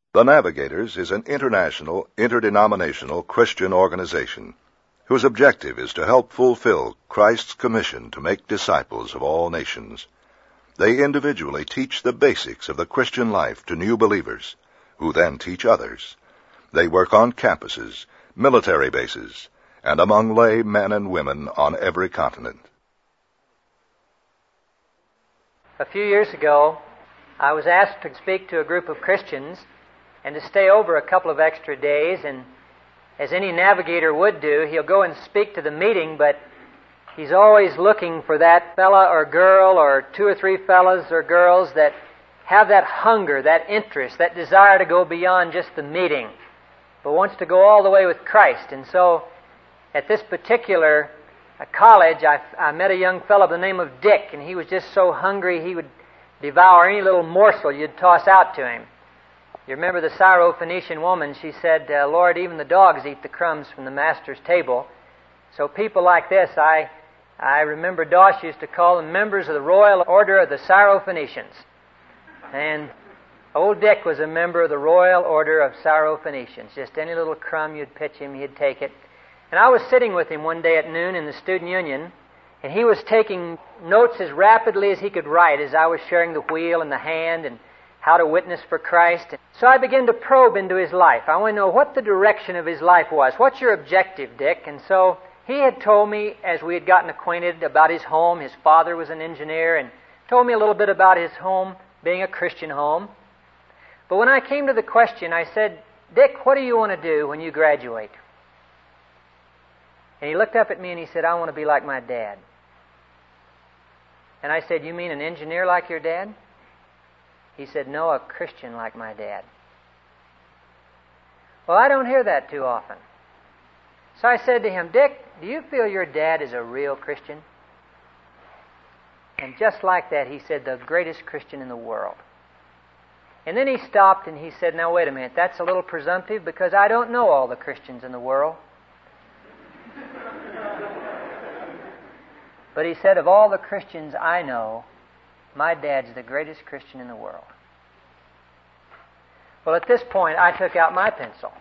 The Navigators is an international, interdenominational Christian organization whose objective is to help fulfill Christ's commission to make disciples of all nations. They individually teach the basics of the Christian life to new believers, who then teach others. They work on campuses, military bases, and among lay men and women on every continent. A few years ago, I was asked to speak to a group of Christians and to stay over a couple of extra days, and as any navigator would do, he'll go and speak to the meeting, but he's always looking for that fella or girl or two or three fellas or girls that have that hunger, that interest, that desire to go beyond just the meeting, but wants to go all the way with Christ. And so, at this particular college, I met a young fellow by the name of Dick, and he was just so hungry he would devour any little morsel you'd toss out to him. You remember the Syrophoenician woman, she said, Lord, even the dogs eat the crumbs from the master's table. So people like this, I remember Doss used to call them members of the Royal Order of the Syrophoenicians. And old Dick was a member of the Royal Order of Syrophoenicians. Just any little crumb you'd pitch him, he'd take it. And I was sitting with him one day at noon in the Student Union, and he was taking notes as rapidly as he could write as I was sharing the wheel and the hand and how to witness for Christ. So I began to probe into his life. I want to know what the direction of his life was. What's your objective, Dick? And so he had told me, as we had gotten acquainted, about his home. His father was an engineer, and told me a little bit about his home being a Christian home. But when I came to the question, I said, Dick, what do you want to do when you graduate? And he looked up at me and he said, I want to be like my dad. And I said, you mean an engineer like your dad? He said, no, a Christian like my dad. Well, I don't hear that too often. So I said to him, Dick, do you feel your dad is a real Christian? And just like that, he said, the greatest Christian in the world. And then he stopped and he said, now wait a minute, that's a little presumptive because I don't know all the Christians in the world. But he said, of all the Christians I know, my dad's the greatest Christian in the world. Well, at this point, I took out my pencil.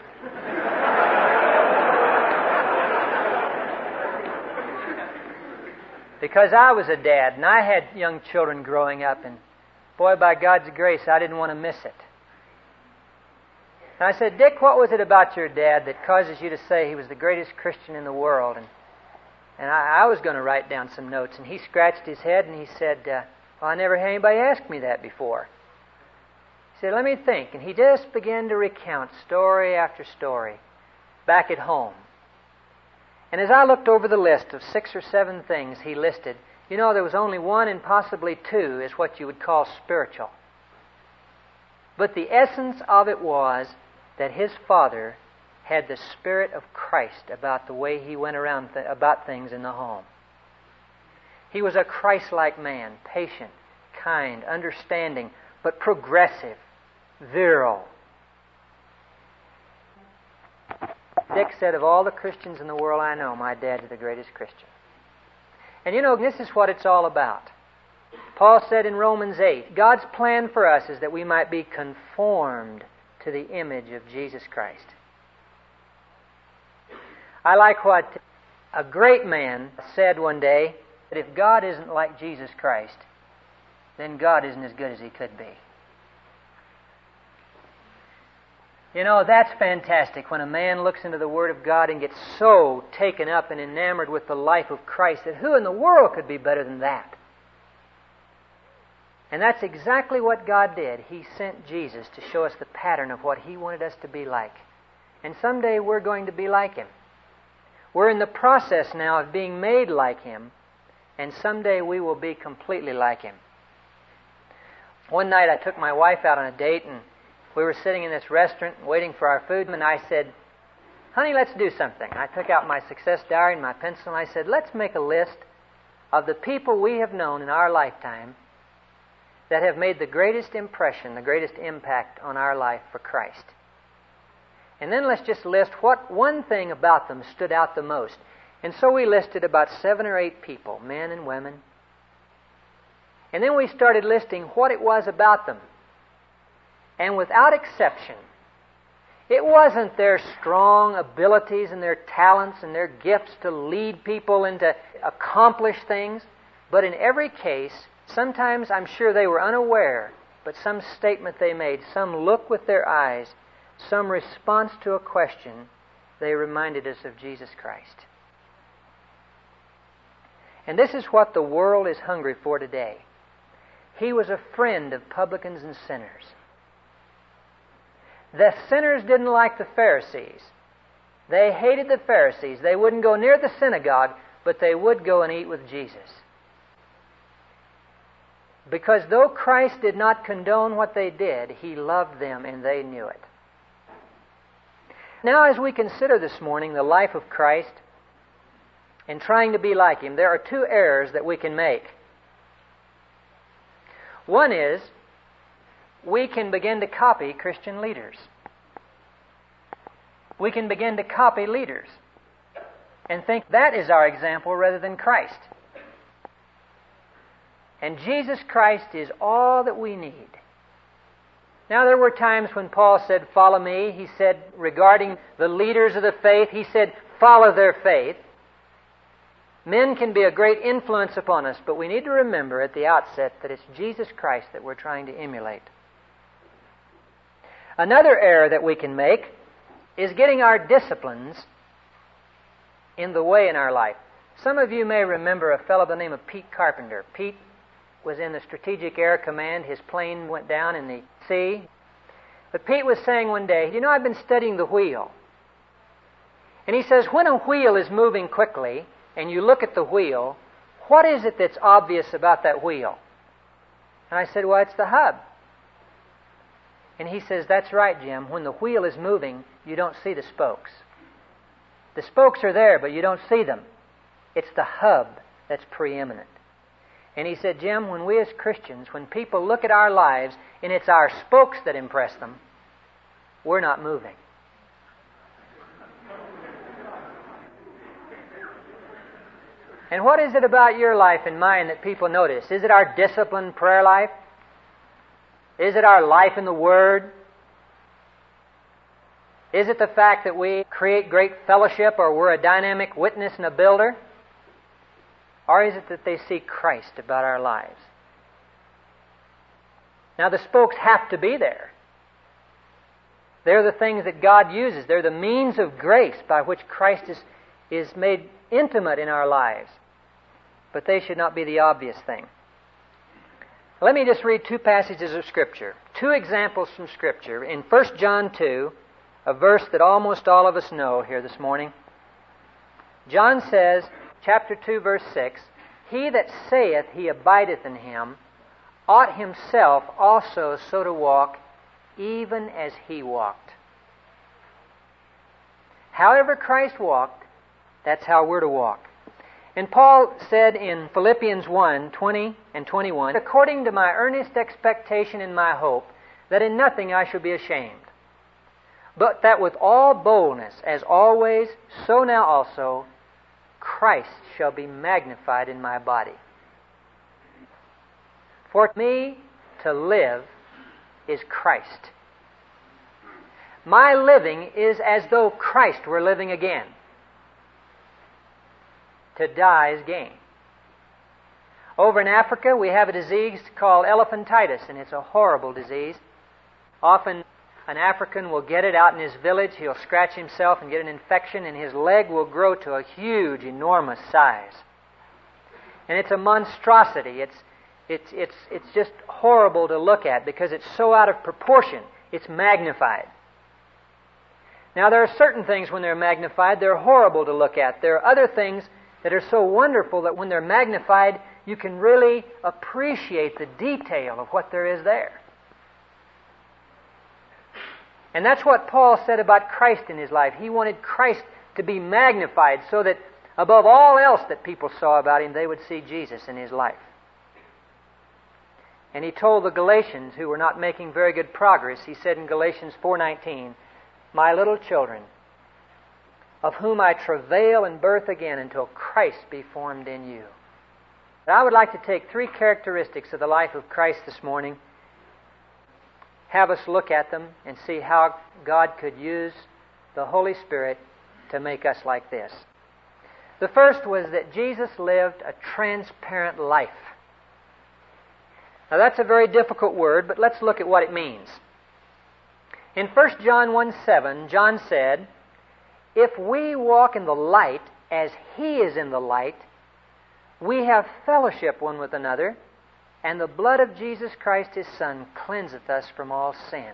Because I was a dad, and I had young children growing up, and boy, by God's grace, I didn't want to miss it. And I said, Dick, what was it about your dad that causes you to say he was the greatest Christian in the world? And I was going to write down some notes, and he scratched his head and he said, well, I never had anybody ask me that before. He said, let me think. And he just began to recount story after story back at home. And as I looked over the list of 6 or 7 things he listed, you know, there was only one and possibly 2 is what you would call spiritual. But the essence of it was that his father had the Spirit of Christ about the way he went around about things in the home. He was a Christ-like man, patient, kind, understanding, but progressive, virile. Dick said, of all the Christians in the world I know, my dad's the greatest Christian. And you know, this is what it's all about. Paul said in Romans 8, God's plan for us is that we might be conformed to the image of Jesus Christ. I like what a great man said one day, that if God isn't like Jesus Christ, then God isn't as good as He could be. You know, that's fantastic when a man looks into the Word of God and gets so taken up and enamored with the life of Christ that who in the world could be better than that? And that's exactly what God did. He sent Jesus to show us the pattern of what He wanted us to be like. And someday we're going to be like Him. We're in the process now of being made like Him, and someday we will be completely like Him. One night I took my wife out on a date, and we were sitting in this restaurant waiting for our food, and I said, honey, let's do something. I took out my success diary and my pencil, and I said, let's make a list of the people we have known in our lifetime that have made the greatest impression, the greatest impact on our life for Christ. And then let's just list what one thing about them stood out the most. And so we listed about 7 or 8 people, men and women. And then we started listing what it was about them And without exception, it wasn't their strong abilities and their talents and their gifts to lead people and to accomplish things, but in every case, sometimes I'm sure they were unaware, but some statement they made, some look with their eyes, some response to a question, they reminded us of Jesus Christ. And this is what the world is hungry for today. He was a friend of publicans and sinners. The sinners didn't like the Pharisees. They hated the Pharisees. They wouldn't go near the synagogue, but they would go and eat with Jesus. Because though Christ did not condone what they did, He loved them and they knew it. Now, as we consider this morning the life of Christ and trying to be like Him, there are two errors that we can make. One is, we can begin to copy Christian leaders. We can begin to copy leaders and think that is our example rather than Christ. And Jesus Christ is all that we need. Now, there were times when Paul said, "Follow me." He said, regarding the leaders of the faith, he said, "Follow their faith." Men can be a great influence upon us, but we need to remember at the outset that it's Jesus Christ that we're trying to emulate. Another error that we can make is getting our disciplines in the way in our life. Some of you may remember a fellow by the name of Pete Carpenter. Pete was in the Strategic Air Command. His plane went down in the sea. But Pete was saying one day, "You know, I've been studying the wheel." And he says, when a wheel is moving quickly, and you look at the wheel, what is it that's obvious about that wheel? And I said, "Well, it's the hub." And he says, "That's right, Jim. When the wheel is moving, you don't see the spokes. The spokes are there, but you don't see them. It's the hub that's preeminent." And he said, "Jim, when we as Christians, when people look at our lives and it's our spokes that impress them, we're not moving." And what is it about your life and mine that people notice? Is it our disciplined prayer life? Is it our life in the Word? Is it the fact that we create great fellowship, or we're a dynamic witness and a builder? Or is it that they see Christ about our lives? Now, the spokes have to be there. They're the things that God uses. They're the means of grace by which Christ is made intimate in our lives. But they should not be the obvious thing. Let me just read two passages of Scripture. Two examples from Scripture. In 1 John 2, a verse that almost all of us know here this morning. John says, chapter 2, verse 6, "He that saith he abideth in Him ought himself also so to walk, even as He walked." However Christ walked, that's how we're to walk. And Paul said in Philippians 1, 20 and 21, "According to my earnest expectation and my hope, that in nothing I shall be ashamed, but that with all boldness, as always, so now also, Christ shall be magnified in my body. For me to live is Christ. My living is as though Christ were living again. To die is gain." Over in Africa, we have a disease called elephantitis, and it's a horrible disease. Often an African will get it out in his village. He'll scratch himself and get an infection, and his leg will grow to a huge, enormous size. And it's a monstrosity. It's just horrible to look at because it's so out of proportion. It's magnified. Now, there are certain things when they're magnified, they're horrible to look at. There are other things that are so wonderful that when they're magnified, you can really appreciate the detail of what there is there. And that's what Paul said about Christ in his life. He wanted Christ to be magnified so that above all else that people saw about Him, they would see Jesus in His life. And he told the Galatians, who were not making very good progress, he said in Galatians 4:19, "My little children, of whom I travail in birth again until Christ be formed in you." But I would like to take three characteristics of the life of Christ this morning have us look at them and see how God could use the Holy Spirit to make us like this. The first was that Jesus lived a transparent life. Now that's a very difficult word, but let's look at what it means. In 1 John 1:7, John said, "If we walk in the light as He is in the light, we have fellowship one with another, and the blood of Jesus Christ His Son cleanseth us from all sin."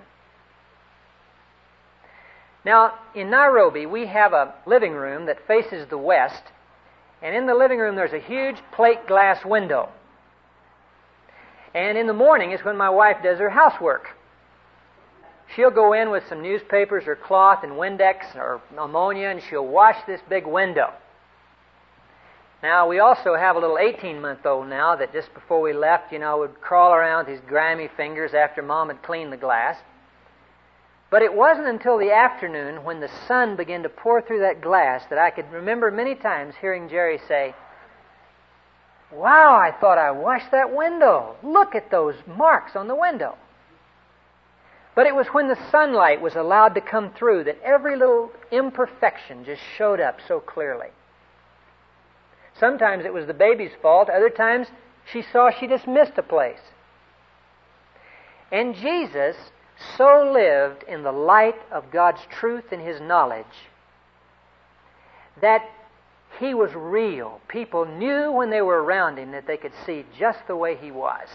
Now, in Nairobi, we have a living room that faces the west, and in the living room there's a huge plate glass window. And in the morning is when my wife does her housework. She'll go in with some newspapers or cloth and Windex or ammonia, and she'll wash this big window. Now, we also have a little 18-month-old now that just before we left, would crawl around with his grimy fingers after Mom had cleaned the glass. But it wasn't until the afternoon when the sun began to pour through that glass that I could remember many times hearing Jerry say, "Wow, I thought I washed that window. Look at those marks on the window." But it was when the sunlight was allowed to come through that every little imperfection just showed up so clearly. Sometimes it was the baby's fault. Other times she saw she just missed a place. And Jesus so lived in the light of God's truth and His knowledge that He was real. People knew when they were around Him that they could see just the way He was.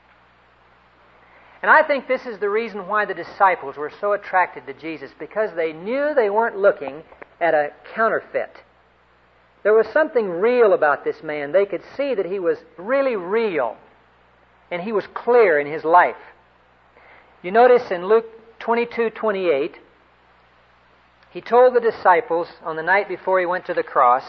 And I think this is the reason why the disciples were so attracted to Jesus, because they knew they weren't looking at a counterfeit. There was something real about this man. They could see that he was really real, and he was clear in his life. You notice in Luke 22:28, He told the disciples on the night before He went to the cross,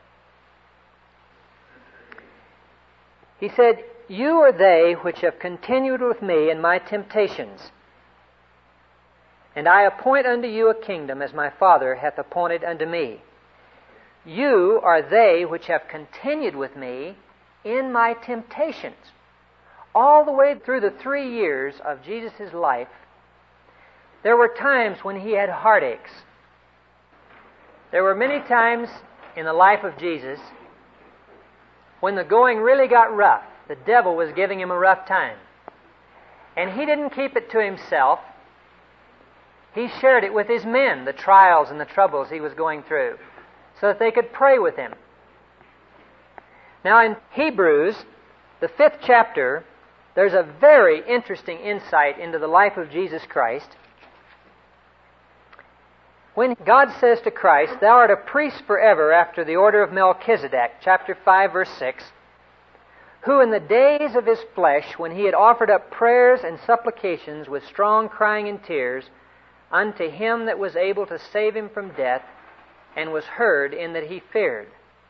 He said, "You are they which have continued with me in my temptations, and I appoint unto you a kingdom as my Father hath appointed unto me. You are they which have continued with me in my temptations." All the way through the 3 years of Jesus' life, there were times when He had heartaches. There were many times in the life of Jesus when the going really got rough. The devil was giving Him a rough time. And He didn't keep it to Himself. He shared it with His men, the trials and the troubles He was going through, so that they could pray with Him. Now in Hebrews, the 5th chapter, there's a very interesting insight into the life of Jesus Christ. When God says to Christ, "Thou art a priest forever after the order of Melchizedek," chapter 5, verse 6, "who in the days of His flesh, when He had offered up prayers and supplications with strong crying and tears unto Him that was able to save Him from death, and was heard in that He feared."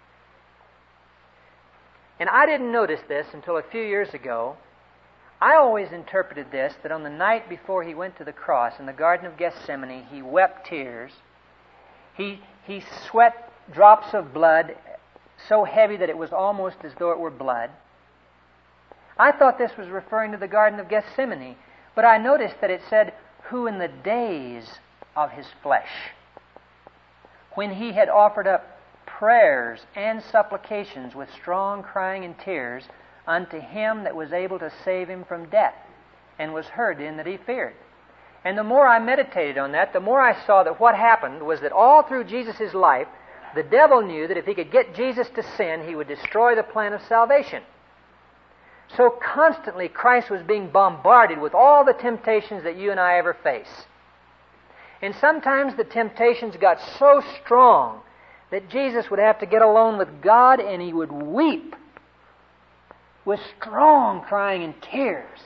And I didn't notice this until a few years ago. I always interpreted this, that on the night before He went to the cross in the Garden of Gethsemane, He wept tears. He sweat drops of blood so heavy that it was almost as though it were blood. I thought this was referring to the Garden of Gethsemane, but I noticed that it said, "who in the days of His flesh," when He had offered up prayers and supplications with strong crying and tears unto Him that was able to save Him from death, and was heard in that He feared. And the more I meditated on that, the more I saw that what happened was that all through Jesus' life, the devil knew that if he could get Jesus to sin, he would destroy the plan of salvation. So constantly Christ was being bombarded with all the temptations that you and I ever face. And sometimes the temptations got so strong that Jesus would have to get alone with God, and He would weep with strong crying and tears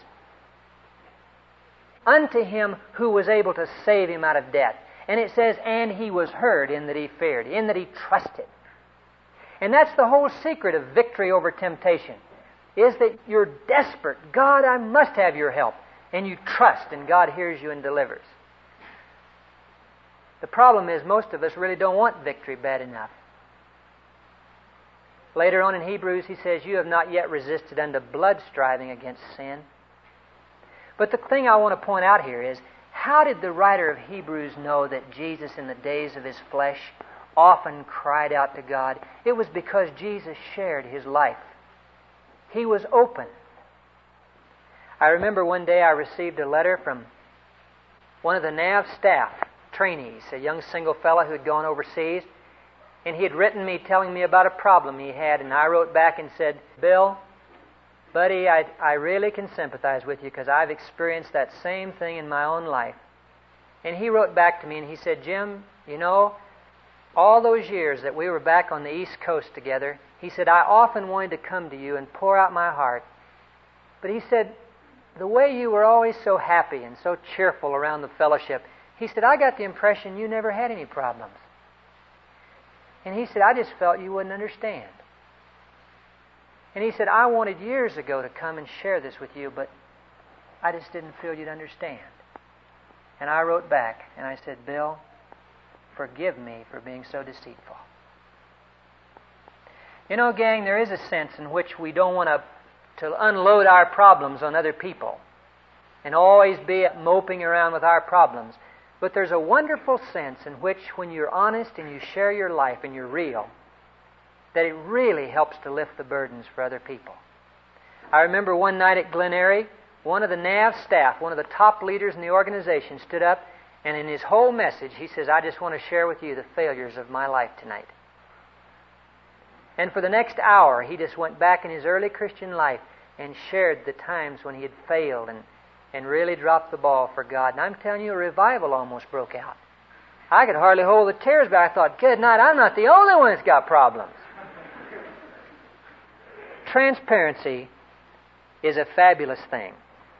unto Him who was able to save Him out of death. And it says, "and He was heard in that He feared," in that He trusted. And that's the whole secret of victory over temptation, is that you're desperate. God, I must have Your help. And you trust, and God hears you and delivers. The problem is most of us really don't want victory bad enough. Later on in Hebrews, he says, "You have not yet resisted unto blood striving against sin." But the thing I want to point out here is, how did the writer of Hebrews know that Jesus in the days of His flesh often cried out to God? It was because Jesus shared His life. He was open. I remember one day I received a letter from one of the NAV staff trainees, a young single fellow who had gone overseas, and he had written me telling me about a problem he had, and I wrote back and said, Bill, buddy, I really can sympathize with you because I've experienced that same thing in my own life. And he wrote back to me and he said, Jim, you know, all those years that we were back on the East Coast together, he said, I often wanted to come to you and pour out my heart. But he said, the way you were always so happy and so cheerful around the fellowship, he said, I got the impression you never had any problems. And he said, I just felt you wouldn't understand. And he said, I wanted years ago to come and share this with you, but I just didn't feel you'd understand. And I wrote back and I said, Bill, forgive me for being so deceitful. You know, gang, there is a sense in which we don't want to unload our problems on other people and always be moping around with our problems. But there's a wonderful sense in which when you're honest and you share your life and you're real, that it really helps to lift the burdens for other people. I remember one night at Glen Eyrie, one of the NAV staff, one of the top leaders in the organization, stood up, and in his whole message, he says, I just want to share with you the failures of my life tonight. And for the next hour, he just went back in his early Christian life and shared the times when he had failed and really dropped the ball for God. And I'm telling you, a revival almost broke out. I could hardly hold the tears back. I thought, good night, I'm not the only one that's got problems. Transparency is a fabulous thing.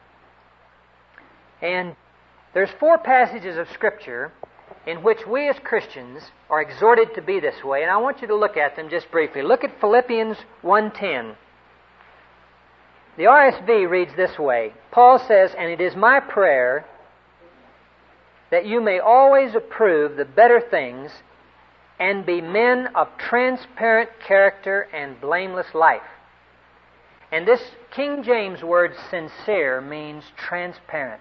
And there's 4 passages of Scripture in which we as Christians are exhorted to be this way, and I want you to look at them just briefly. Look at Philippians 1:10. The RSV reads this way. Paul says, and it is my prayer that you may always approve the better things and be men of transparent character and blameless life. And this King James word sincere means transparent.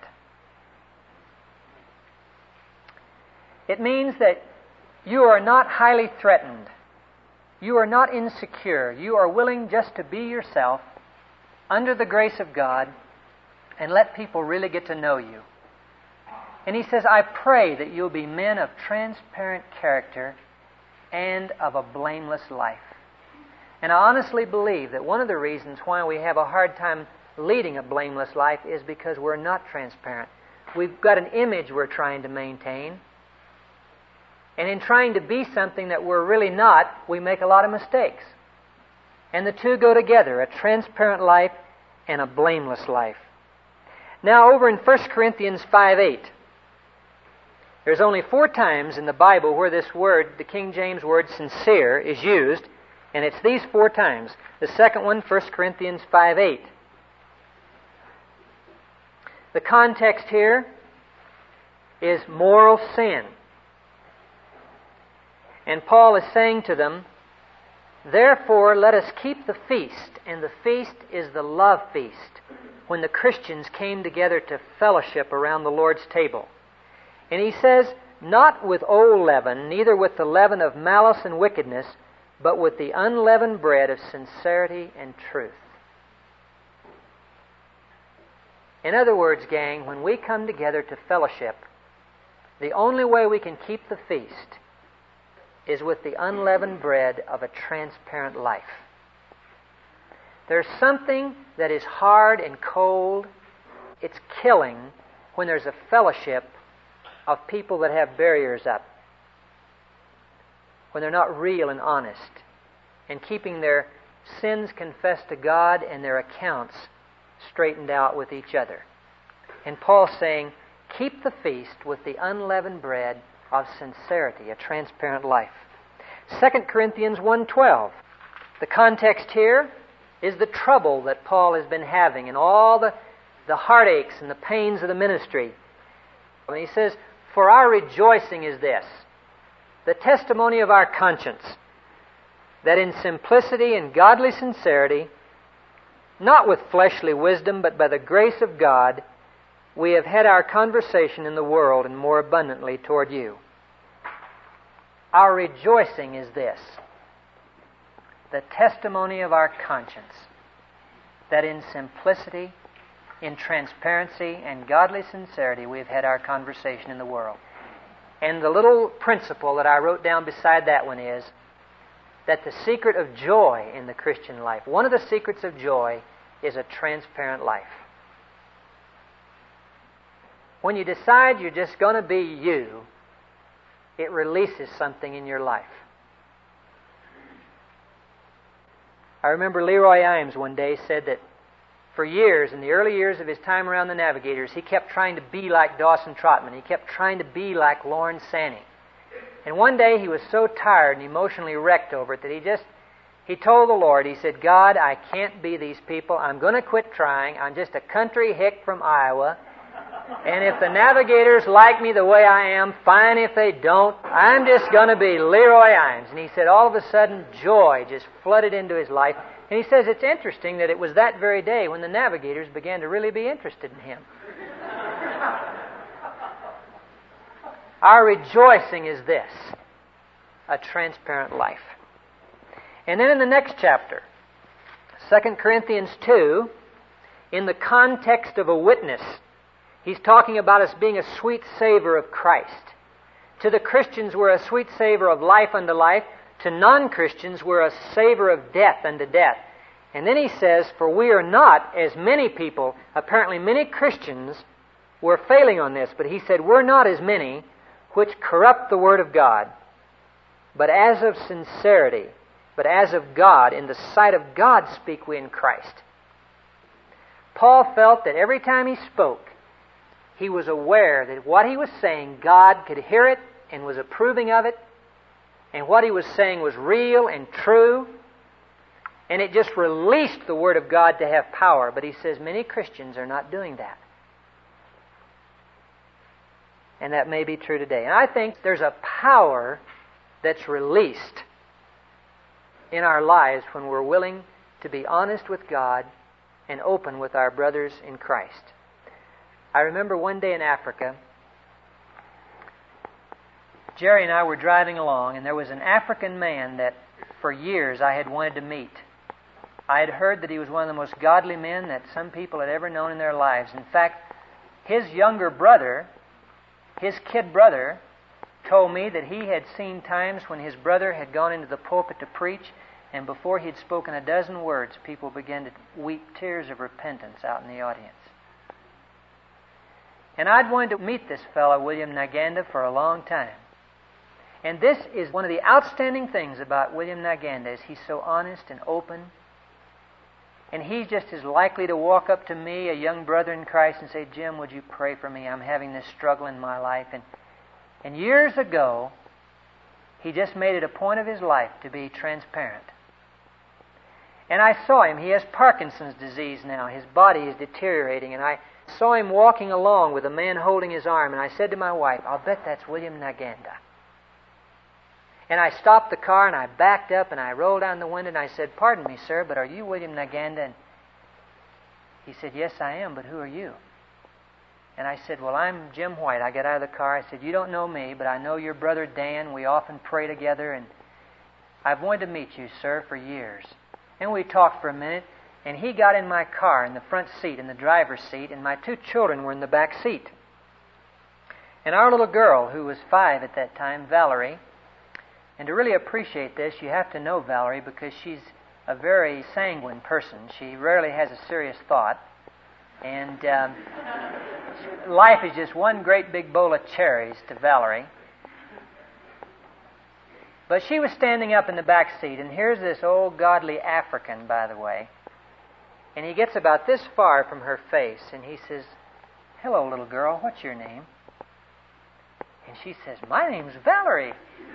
It means that you are not highly threatened. You are not insecure. You are willing just to be yourself under the grace of God and let people really get to know you. And he says, I pray that you'll be men of transparent character and of a blameless life. And I honestly believe that one of the reasons why we have a hard time leading a blameless life is because we're not transparent. We've got an image we're trying to maintain. And in trying to be something that we're really not, we make a lot of mistakes. And the two go together, a transparent life and a blameless life. Now, over in 1 Corinthians 5:8, there's only 4 times in the Bible where this word, the King James word sincere, is used, and it's these 4 times. The second one, 1 Corinthians 5:8. The context here is moral sin. And Paul is saying to them, therefore let us keep the feast, and the feast is the love feast, when the Christians came together to fellowship around the Lord's table. And he says, not with old leaven, neither with the leaven of malice and wickedness, but with the unleavened bread of sincerity and truth. In other words, gang, when we come together to fellowship, the only way we can keep the feast is with the unleavened bread of a transparent life. There's something that is hard and cold. It's killing when there's a fellowship of people that have barriers up, when they're not real and honest, and keeping their sins confessed to God and their accounts straightened out with each other. And Paul's saying, keep the feast with the unleavened bread of sincerity, a transparent life. 2 Corinthians 1:12. The context here is the trouble that Paul has been having and all the heartaches and the pains of the ministry. And he says, for our rejoicing is this, the testimony of our conscience, that in simplicity and godly sincerity, not with fleshly wisdom, but by the grace of God, we have had our conversation in the world and more abundantly toward you. Our rejoicing is this, the testimony of our conscience, that in simplicity, in transparency, and godly sincerity we have had our conversation in the world. And the little principle that I wrote down beside that one is that the secret of joy in the Christian life, one of the secrets of joy, is a transparent life. When you decide you're just going to be you, it releases something in your life. I remember Leroy Imes one day said that for years, in the early years of his time around the Navigators, he kept trying to be like Dawson Trotman. He kept trying to be like Lawrence Sanny. And one day he was so tired and emotionally wrecked over it that he told the Lord, he said, God, I can't be these people. I'm going to quit trying. I'm just a country hick from Iowa. And if the Navigators like me the way I am, fine. If they don't, I'm just going to be Leroy Imes. And he said all of a sudden joy just flooded into his life. And he says it's interesting that it was that very day when the Navigators began to really be interested in him. Our rejoicing is this, a transparent life. And then in the next chapter, 2 Corinthians 2, in the context of a witness, he's talking about us being a sweet savor of Christ. To the Christians, we're a sweet savor of life unto life. To non-Christians, we're a savor of death unto death. And then he says, for we are not, as many people, apparently many Christians were failing on this, but he said, we're not as many which corrupt the word of God, but as of sincerity, but as of God, in the sight of God speak we in Christ. Paul felt that every time he spoke, he was aware that what he was saying, God could hear it and was approving of it, and what he was saying was real and true, and it just released the Word of God to have power. But he says many Christians are not doing that. And that may be true today. And I think there's a power that's released in our lives when we're willing to be honest with God and open with our brothers in Christ. I remember one day in Africa, Jerry and I were driving along, and there was an African man that for years I had wanted to meet. I had heard that he was one of the most godly men that some people had ever known in their lives. In fact, his younger brother, his kid brother, told me that he had seen times when his brother had gone into the pulpit to preach, and before he had spoken a dozen words, people began to weep tears of repentance out in the audience. And I'd wanted to meet this fellow, William Naganda, for a long time. And this is one of the outstanding things about William Naganda, is he's so honest and open. And he's just as likely to walk up to me, a young brother in Christ, and say, Jim, would you pray for me? I'm having this struggle in my life. And years ago, he just made it a point of his life to be transparent. And I saw him. He has Parkinson's disease now. His body is deteriorating. And I saw him walking along with a man holding his arm. And I said to my wife, I'll bet that's William Naganda. And I stopped the car and I backed up and I rolled down the window and I said, pardon me, sir, but are you William Naganda? And he said, yes, I am, but who are you? And I said, well, I'm Jim White. I got out of the car. I said, you don't know me, but I know your brother Dan. We often pray together, and I've wanted to meet you, sir, for years. And we talked for a minute, and he got in my car in the front seat, in the driver's seat, and my two children were in the back seat. And our little girl, who was 5 at that time, Valerie, and to really appreciate this, you have to know Valerie because she's a very sanguine person. She rarely has a serious thought. And life is just one great big bowl of cherries to Valerie. But she was standing up in the back seat, and here's this old godly African, by the way. And he gets about this far from her face, and he says, hello, little girl, what's your name? And she says, my name's Valerie.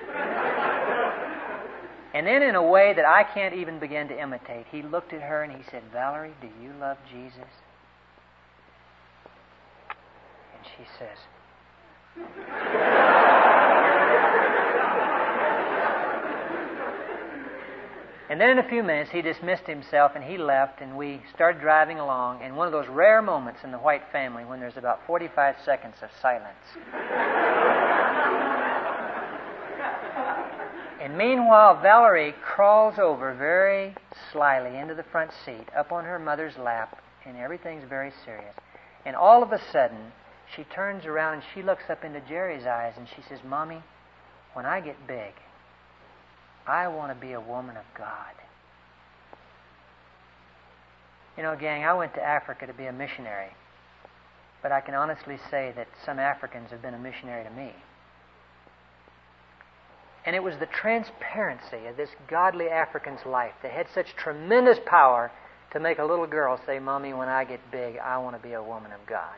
And then in a way that I can't even begin to imitate, he looked at her and he said, Valerie, do you love Jesus? And she says, And then in a few minutes, he dismissed himself and he left, and we started driving along. And one of those rare moments in the White family when there's about 45 seconds of silence. And meanwhile, Valerie crawls over very slyly into the front seat, up on her mother's lap, and everything's very serious. And all of a sudden, she turns around and she looks up into Jerry's eyes and she says, "Mommy, when I get big, I want to be a woman of God." You know, gang, I went to Africa to be a missionary. But I can honestly say that some Africans have been a missionary to me. And it was the transparency of this godly African's life that had such tremendous power to make a little girl say, "Mommy, when I get big, I want to be a woman of God."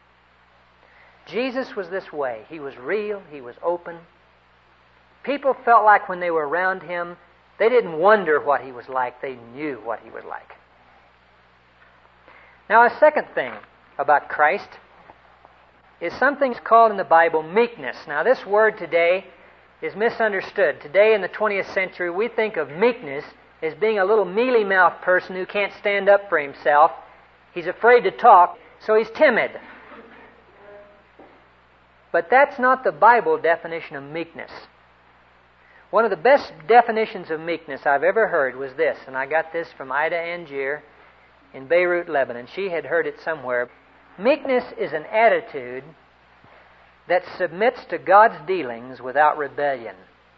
Jesus was this way. He was real. He was open. People felt like when they were around him, they didn't wonder what he was like. They knew what he was like. Now, a second thing about Christ is something called in the Bible meekness. Now, this word today is misunderstood. Today in the 20th century, we think of meekness as being a little mealy-mouthed person who can't stand up for himself. He's afraid to talk, so he's timid. But that's not the Bible definition of meekness. One of the best definitions of meekness I've ever heard was this, and I got this from Ida Angier in Beirut, Lebanon. She had heard it somewhere. Meekness is an attitude that submits to God's dealings without rebellion.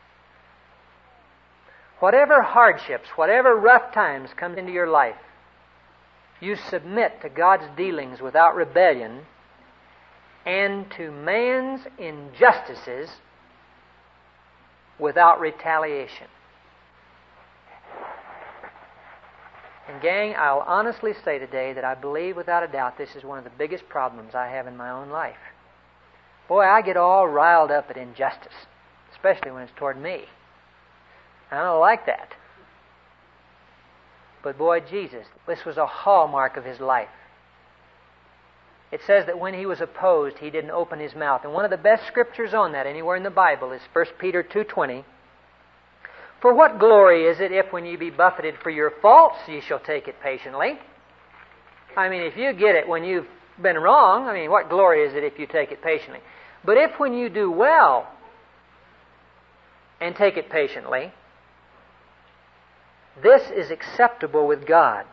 Whatever hardships, whatever rough times come into your life, you submit to God's dealings without rebellion and to man's injustices without retaliation. And gang, I'll honestly say today that I believe without a doubt this is one of the biggest problems I have in my own life. Boy, I get all riled up at injustice, especially when it's toward me. I don't like that. But boy, Jesus, this was a hallmark of his life. It says that when he was opposed, he didn't open his mouth. And one of the best scriptures on that anywhere in the Bible is 1 Peter 2:20. "For what glory is it if when ye be buffeted for your faults, ye shall take it patiently?" I mean, if you get it when you've been wrong, I mean, what glory is it if you take it patiently? But if when you do well and take it patiently, this is acceptable with God.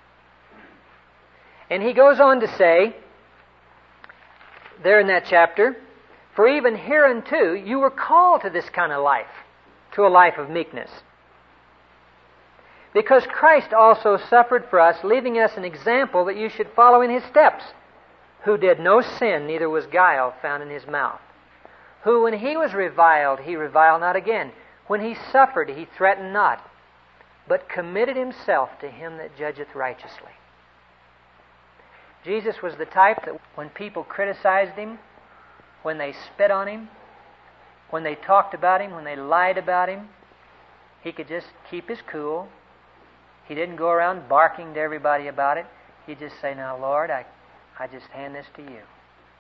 And he goes on to say, there in that chapter, "For even hereunto you were called to this kind of life, to a life of meekness. Because Christ also suffered for us, leaving us an example that you should follow in his steps, who did no sin, neither was guile found in his mouth. Who, when he was reviled, he reviled not again. When he suffered, he threatened not, but committed himself to him that judgeth righteously." Jesus was the type that when people criticized him, when they spit on him, when they talked about him, when they lied about him, he could just keep his cool. He didn't go around barking to everybody about it. He'd just say, "Now, Lord, I just hand this to you.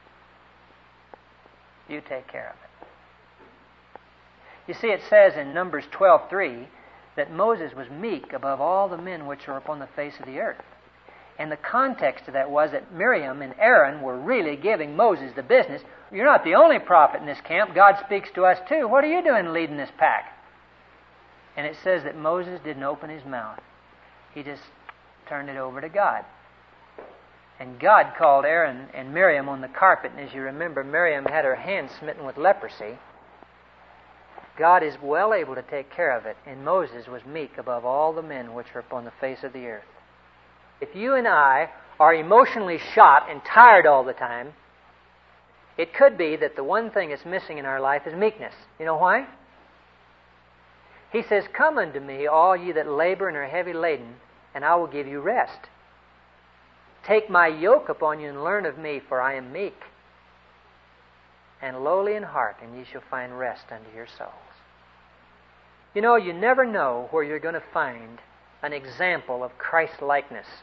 You take care of it." You see, it says in Numbers 12:3 that Moses was meek above all the men which are upon the face of the earth. And the context of that was that Miriam and Aaron were really giving Moses the business. "You're not the only prophet in this camp. God speaks to us too. What are you doing leading this pack?" And it says that Moses didn't open his mouth. He just turned it over to God. And God called Aaron and Miriam on the carpet. And as you remember, Miriam had her hand smitten with leprosy. God is well able to take care of it. And Moses was meek above all the men which are upon the face of the earth. If you and I are emotionally shot and tired all the time, it could be that the one thing that's missing in our life is meekness. You know why? He says, "Come unto me, all ye that labor and are heavy laden, and I will give you rest. Take my yoke upon you and learn of me, for I am meek and lowly in heart, and ye shall find rest unto your souls." You know, you never know where you're going to find an example of Christ-likeness.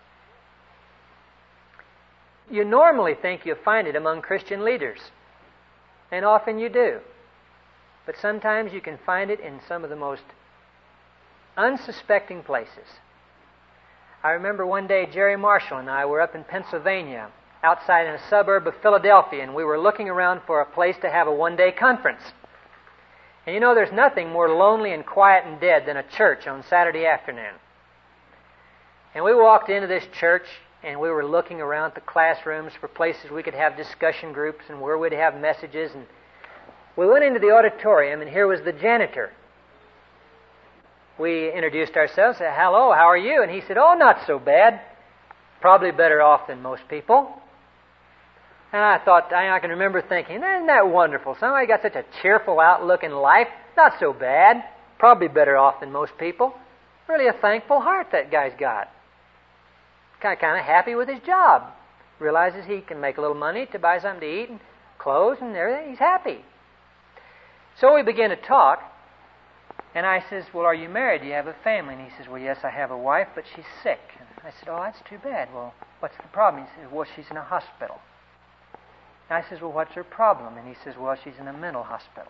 You normally think you'll find it among Christian leaders, and often you do. But sometimes you can find it in some of the most unsuspecting places. I remember one day Jerry Marshall and I were up in Pennsylvania, outside in a suburb of Philadelphia, and we were looking around for a place to have a one-day conference. And you know, there's nothing more lonely and quiet and dead than a church on Saturday afternoon. And we walked into this church, and we were looking around at the classrooms for places we could have discussion groups and where we'd have messages. And we went into the auditorium, and here was the janitor. We introduced ourselves, said, "Hello, how are you?" And he said, "Oh, not so bad. Probably better off than most people." And I thought, I can remember thinking, isn't that wonderful? Somebody got such a cheerful outlook in life. Not so bad. Probably better off than most people. Really a thankful heart that guy's got. Kind of happy with his job. Realizes he can make a little money to buy something to eat and clothes and everything. He's happy. So we began to talk. And I says, "Well, are you married? Do you have a family?" And he says, "Well, yes, I have a wife, but she's sick." And I said, "Oh, that's too bad. Well, what's the problem?" He says, "Well, she's in a hospital." And I says, "Well, what's her problem?" And he says, "Well, she's in a mental hospital."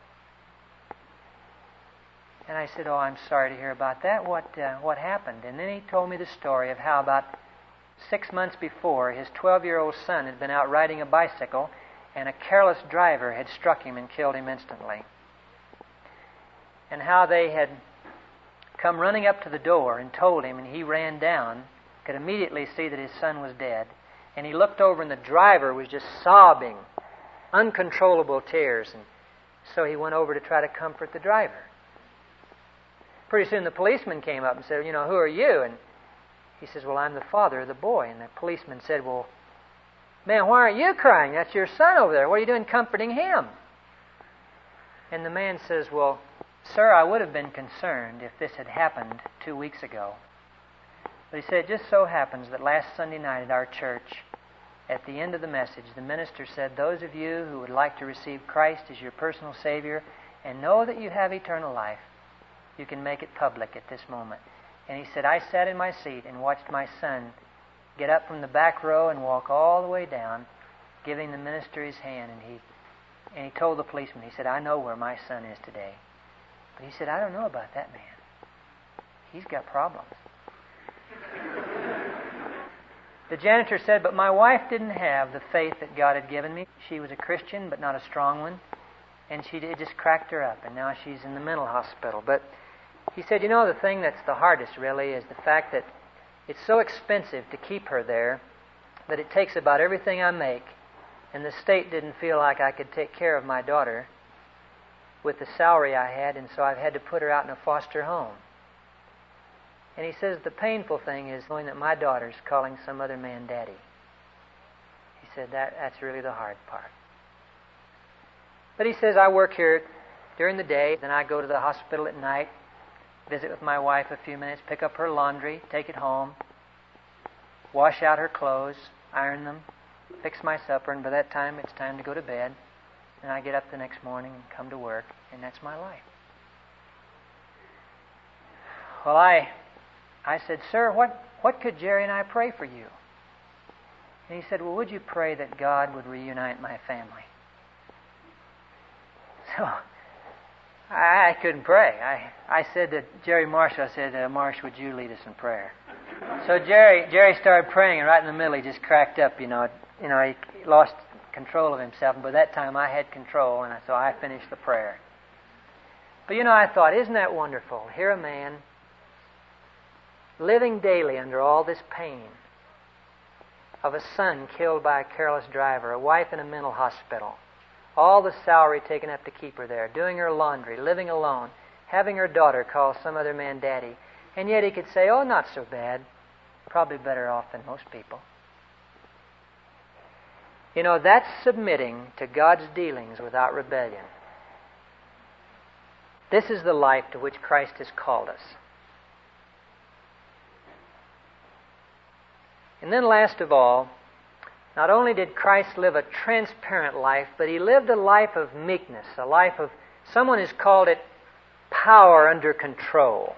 And I said, "Oh, I'm sorry to hear about that. What happened?" And then he told me the story of how about 6 months before, his 12-year-old son had been out riding a bicycle, and a careless driver had struck him and killed him instantly. And how they had come running up to the door and told him, and he ran down, could immediately see that his son was dead. And he looked over, and the driver was just sobbing, uncontrollable tears. And so he went over to try to comfort the driver. Pretty soon the policeman came up and said, "You know, who are you?" And he says, "Well, I'm the father of the boy." And the policeman said, "Well, man, why aren't you crying? That's your son over there. What are you doing comforting him?" And the man says, "Well, sir, I would have been concerned if this had happened 2 weeks ago. But he said, it just so happens that last Sunday night at our church, at the end of the message, the minister said, those of you who would like to receive Christ as your personal Savior and know that you have eternal life, you can make it public at this moment." And he said, I sat in my seat and watched my son get up from the back row and walk all the way down, giving the minister his hand. And he told the policeman, he said, "I know where my son is today." But he said, "I don't know about that man. He's got problems." The janitor said, "But my wife didn't have the faith that God had given me. She was a Christian, but not a strong one. And it just cracked her up, and now she's in the mental hospital." But he said, "You know, the thing that's the hardest, really, is the fact that it's so expensive to keep her there that it takes about everything I make, and the state didn't feel like I could take care of my daughter with the salary I had, and so I've had to put her out in a foster home." And he says the painful thing is knowing that my daughter's calling some other man daddy. He said that's really the hard part. But he says, I work here during the day, then I go to the hospital at night, visit with my wife a few minutes, pick up her laundry, take it home, wash out her clothes, iron them, fix my supper, and by that time it's time to go to bed. And I get up the next morning and come to work, and that's my life. Well, I said, "Sir, what could Jerry and I pray for you?" And he said, "Well, would you pray that God would reunite my family?" So I couldn't pray. I said to Jerry Marshall, I said, "Marsh, would you lead us in prayer?" So Jerry started praying, and right in the middle he just cracked up. He lost control of himself, and by that time I had control, and so I finished the prayer. But I thought, isn't that wonderful? Here a man living daily under all this pain of a son killed by a careless driver, a wife in a mental hospital, all the salary taken up to keep her there, doing her laundry, living alone, having her daughter call some other man daddy, and yet he could say, "Oh, not so bad, probably better off than most people." That's submitting to God's dealings without rebellion. This is the life to which Christ has called us. And then last of all, not only did Christ live a transparent life, but he lived a life of meekness, a life of, someone has called it power under control.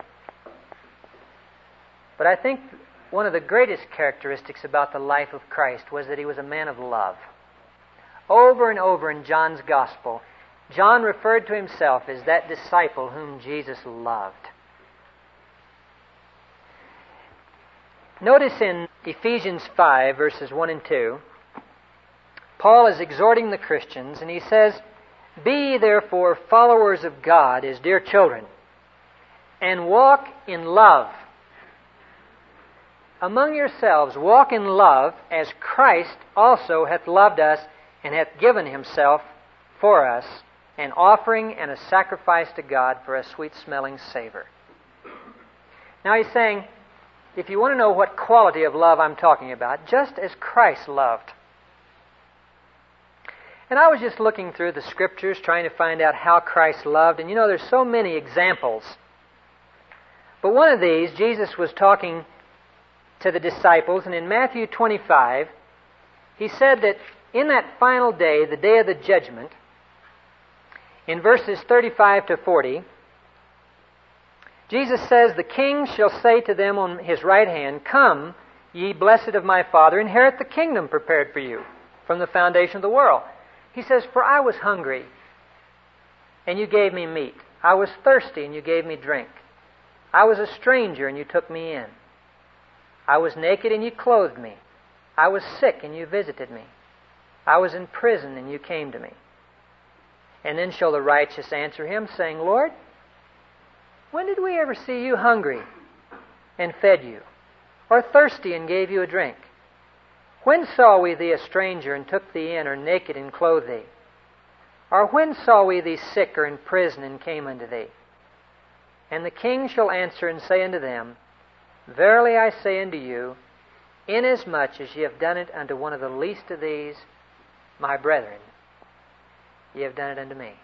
But I think one of the greatest characteristics about the life of Christ was that he was a man of love. Over and over in John's Gospel, John referred to himself as that disciple whom Jesus loved. Notice in Ephesians 5, verses 1 and 2, Paul is exhorting the Christians, and he says, "Be ye therefore followers of God as dear children, and walk in love. Among yourselves walk in love, as Christ also hath loved us, and hath given himself for us, an offering and a sacrifice to God for a sweet-smelling savor." Now he's saying, if you want to know what quality of love I'm talking about, just as Christ loved. And I was just looking through the Scriptures trying to find out how Christ loved, and there's so many examples. But one of these, Jesus was talking to the disciples, and in Matthew 25, he said that in that final day, the day of the judgment, in verses 35 to 40, Jesus says, "The king shall say to them on his right hand, Come, ye blessed of my Father, inherit the kingdom prepared for you from the foundation of the world." He says, "For I was hungry, and you gave me meat. I was thirsty, and you gave me drink. I was a stranger, and you took me in. I was naked, and you clothed me. I was sick, and you visited me. I was in prison, and you came to me." And then shall the righteous answer him, saying, "Lord, when did we ever see you hungry and fed you, or thirsty and gave you a drink? When saw we thee a stranger and took thee in, or naked and clothed thee? Or when saw we thee sick or in prison and came unto thee?" And the king shall answer and say unto them, "Verily I say unto you, inasmuch as ye have done it unto one of the least of these, my brethren, ye have done it unto me."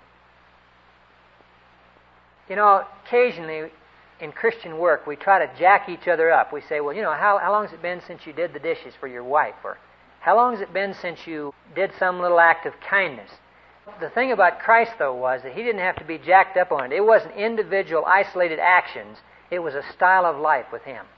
Occasionally in Christian work, we try to jack each other up. We say, "Well, how long has it been since you did the dishes for your wife?" Or, "How long has it been since you did some little act of kindness?" The thing about Christ, though, was that he didn't have to be jacked up on it. It wasn't individual, isolated actions. It was a style of life with him.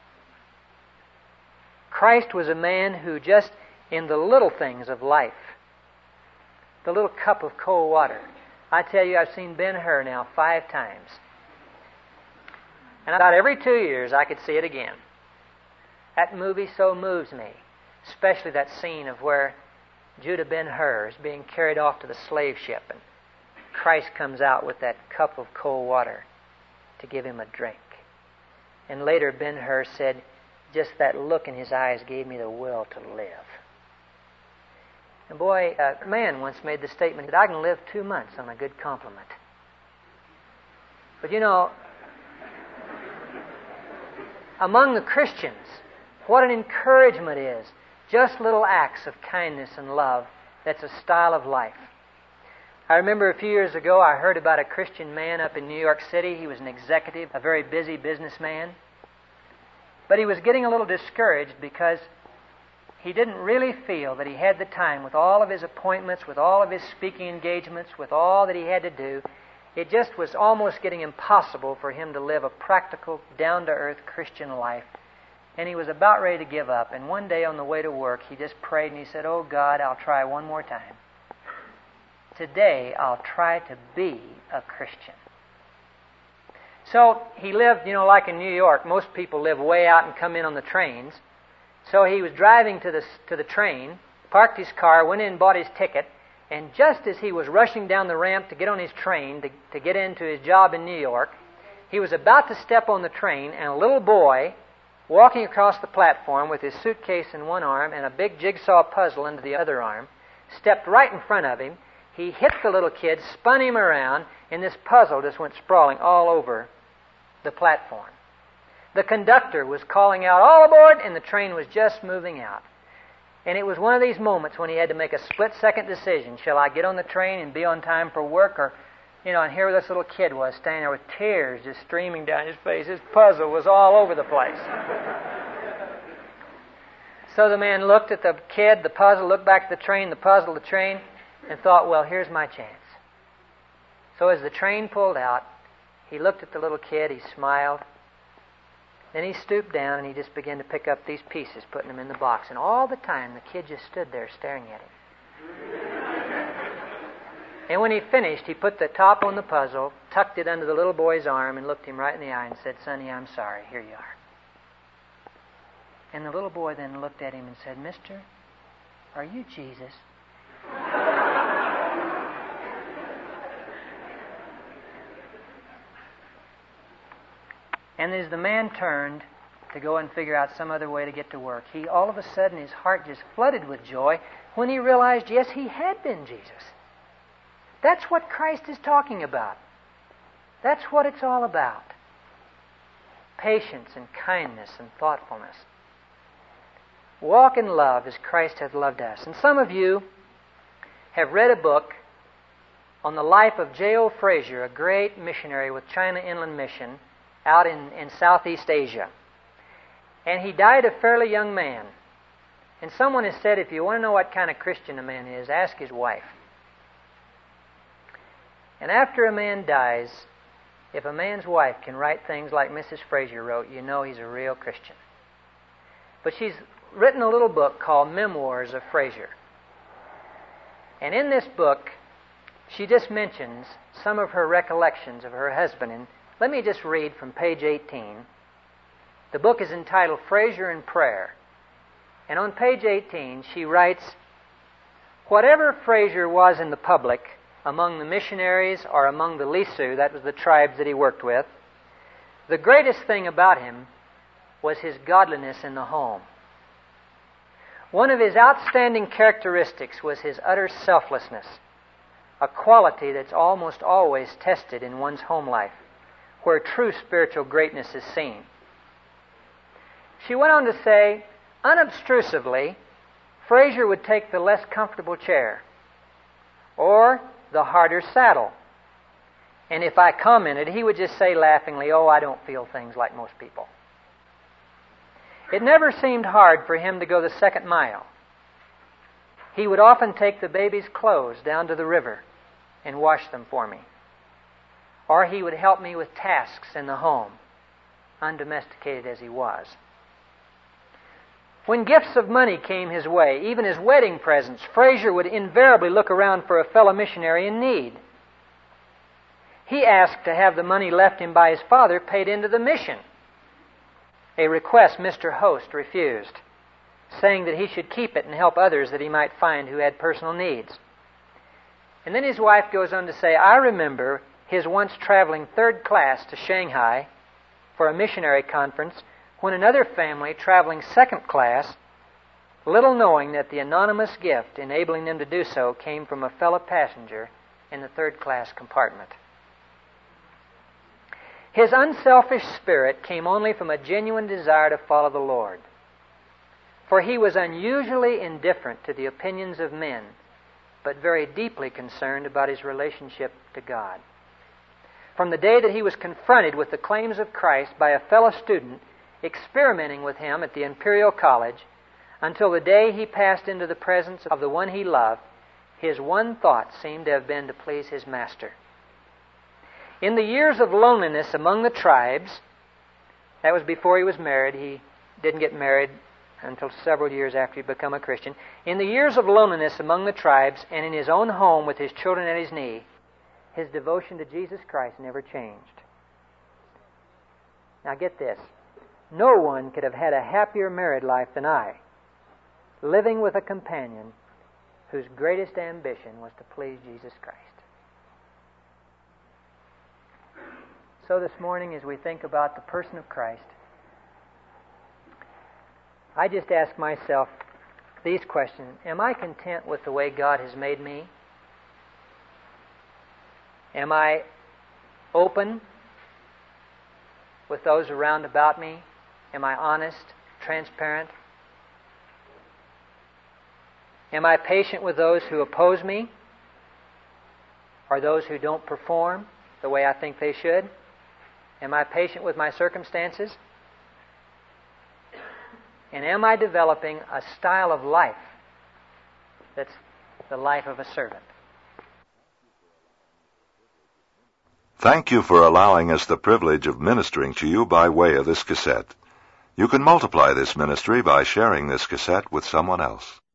Christ was a man who just in the little things of life, the little cup of cold water. I tell you, I've seen Ben-Hur now 5 times. And about every 2 years, I could see it again. That movie so moves me, especially that scene of where Judah Ben-Hur is being carried off to the slave ship, and Christ comes out with that cup of cold water to give him a drink. And later Ben-Hur said, "Just that look in his eyes gave me the will to live." And boy, a man once made the statement that I can live 2 months on a good compliment. But among the Christians, what an encouragement is. Just little acts of kindness and love that's a style of life. I remember a few years ago I heard about a Christian man up in New York City. He was an executive, a very busy businessman. But he was getting a little discouraged because he didn't really feel that he had the time with all of his appointments, with all of his speaking engagements, with all that he had to do. It just was almost getting impossible for him to live a practical, down-to-earth Christian life. And he was about ready to give up. And one day on the way to work, he just prayed and he said, "Oh God, I'll try one more time. Today, I'll try to be a Christian." So he lived, like in New York, most people live way out and come in on the trains. So he was driving to the train, parked his car, went in, bought his ticket, and just as he was rushing down the ramp to get on his train to get into his job in New York, he was about to step on the train, and a little boy, walking across the platform with his suitcase in one arm and a big jigsaw puzzle into the other arm, stepped right in front of him. He hit the little kid, spun him around, and this puzzle just went sprawling all over the platform. The conductor was calling out, "All aboard!" and the train was just moving out. And it was one of these moments when he had to make a split-second decision. Shall I get on the train and be on time for work? Or, and here this little kid was standing there with tears just streaming down his face. His puzzle was all over the place. So the man looked at the kid, the puzzle, looked back at the train, the puzzle, the train, and thought, well, here's my chance. So as the train pulled out, he looked at the little kid, he smiled. Then he stooped down and he just began to pick up these pieces, putting them in the box. And all the time, the kid just stood there staring at him. And when he finished, he put the top on the puzzle, tucked it under the little boy's arm, and looked him right in the eye and said, "Sonny, I'm sorry. Here you are." And the little boy then looked at him and said, "Mister, are you Jesus?" And as the man turned to go and figure out some other way to get to work, he all of a sudden, his heart just flooded with joy when he realized, yes, he had been Jesus. That's what Christ is talking about. That's what it's all about. Patience and kindness and thoughtfulness. Walk in love as Christ hath loved us. And some of you have read a book on the life of J.O. Frazier, a great missionary with China Inland Mission out in Southeast Asia. And he died a fairly young man. And someone has said, if you want to know what kind of Christian a man is, ask his wife. And after a man dies, if a man's wife can write things like Mrs. Frazier wrote, you know he's a real Christian. But she's written a little book called Memoirs of Frazier. And in this book, she just mentions some of her recollections of her husband. And let me just read from page 18. The book is entitled Frazier in Prayer. And on page 18, she writes, "Whatever Frazier was in the public, among the missionaries or among the Lisu, that was the tribes that he worked with, the greatest thing about him was his godliness in the home. One of his outstanding characteristics was his utter selflessness, a quality that's almost always tested in one's home life, where true spiritual greatness is seen." She went on to say, unobtrusively, Frazier would take the less comfortable chair or the harder saddle. And if I commented, he would just say laughingly, "Oh, I don't feel things like most people." It never seemed hard for him to go the second mile. He would often take the baby's clothes down to the river and wash them for me. Or he would help me with tasks in the home, undomesticated as he was. When gifts of money came his way, even as wedding presents, Frazier would invariably look around for a fellow missionary in need. He asked to have the money left him by his father paid into the mission, a request Mr. Host refused, saying that he should keep it and help others that he might find who had personal needs. And then his wife goes on to say, "I remember his once traveling third class to Shanghai for a missionary conference when another family traveling second class, little knowing that the anonymous gift enabling them to do so came from a fellow passenger in the third class compartment." His unselfish spirit came only from a genuine desire to follow the Lord, for he was unusually indifferent to the opinions of men, but very deeply concerned about his relationship to God. From the day that he was confronted with the claims of Christ by a fellow student experimenting with him at the Imperial College, until the day he passed into the presence of the one he loved, his one thought seemed to have been to please his master. In the years of loneliness among the tribes, that was before he was married, he didn't get married until several years after he'd become a Christian. In the years of loneliness among the tribes and in his own home with his children at his knee, his devotion to Jesus Christ never changed. Now get this. No one could have had a happier married life than I, living with a companion whose greatest ambition was to please Jesus Christ. So this morning, as we think about the person of Christ, I just ask myself these questions. Am I content with the way God has made me? Am I open with those around about me? Am I honest, transparent? Am I patient with those who oppose me or those who don't perform the way I think they should? Am I patient with my circumstances? And am I developing a style of life that's the life of a servant? Thank you for allowing us the privilege of ministering to you by way of this cassette. You can multiply this ministry by sharing this cassette with someone else.